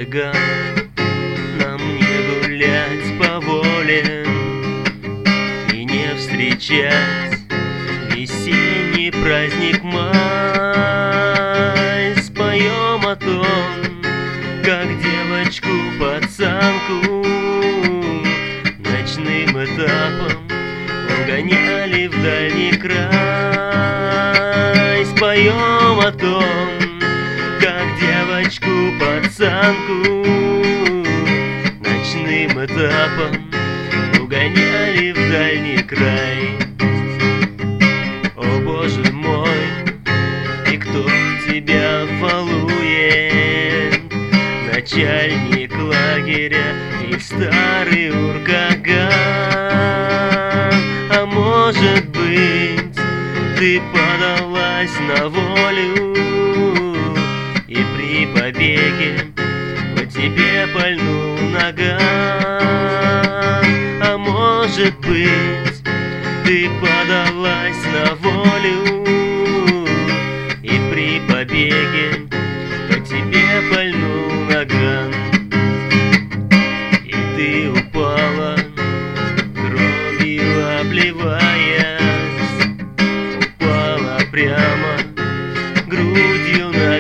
цыган, нам не гулять по воле и не встречать весенний праздник май. Споем о том, как девочку-пацанку ночным этапом угоняли в дальний край. Споем о том, как девочку-пацанку ночным этапом угоняли в дальний край. О боже мой, и кто тебя балует? Начальник лагеря и старый уркаган. А может быть, ты подалась на волю, и при побеге по тебе пальнул наган. А может быть, ты подалась на волю, и при побеге по тебе пальнул наган. И ты упала, кровью обливаясь, упала прямо грудью на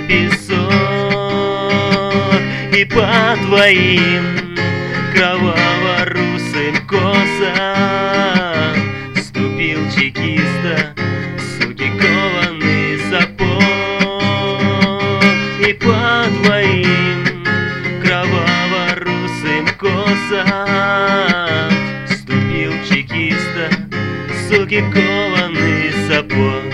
песок. И по твоим кроваво-русым косам ступил чекиста, суки, кованый сапог. И по твоим кроваво-русым косам ступил чекиста, суки, кованый сапог.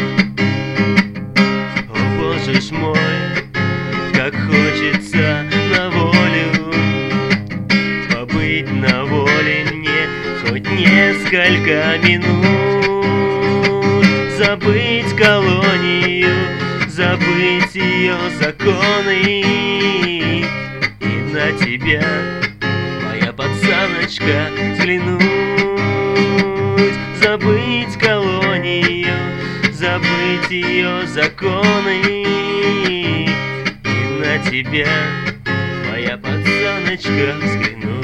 О боже ж мой, как хочется на волю, побыть на воле мне хоть несколько минут, забыть колонию, забыть ее законы, и на тебя, моя пацаночка, взглянуть. Забыть колонию, забыть ее законы, и на тебя, моя пацаночка, взглянуть.